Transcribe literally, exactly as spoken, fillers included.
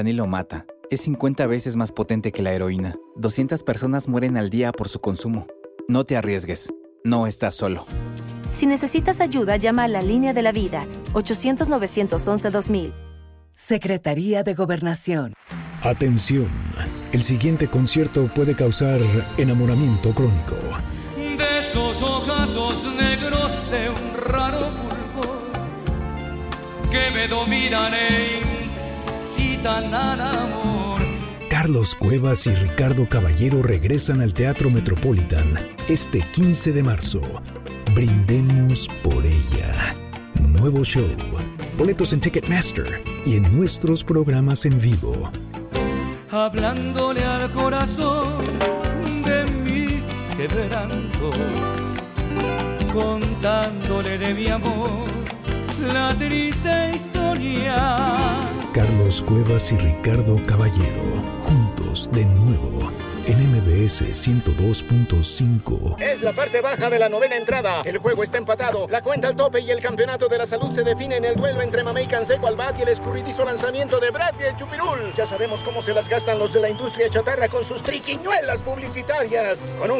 fentanilo mata. Es cincuenta veces más potente que la heroína. doscientas personas mueren al día por su consumo. No te arriesgues. No estás solo. Si necesitas ayuda, llama a la Línea de la Vida, ochocientos, novecientos once, dos mil. Secretaría de Gobernación. Atención. El siguiente concierto puede causar enamoramiento crónico. De esos ojazos negros de un raro fulgor que me dominan e incitan al amor. Carlos Cuevas y Ricardo Caballero regresan al Teatro Metropolitan este quince de marzo. Brindemos por ella. Nuevo show. Boletos en Ticketmaster y en nuestros programas en vivo. Hablándole al corazón de mis quebrantos, contándole de mi amor la triste historia. Carlos Cuevas y Ricardo Caballero, juntos de nuevo en M B S ciento dos punto cinco. Es la parte baja de la novena entrada. El juego está empatado. La cuenta al tope y el campeonato de la salud se define en el duelo entre Mamey Canseco al bat y el escurridizo lanzamiento de Brad y el Chupirul. Ya sabemos cómo se las gastan los de la industria chatarra con sus triquiñuelas publicitarias. Con un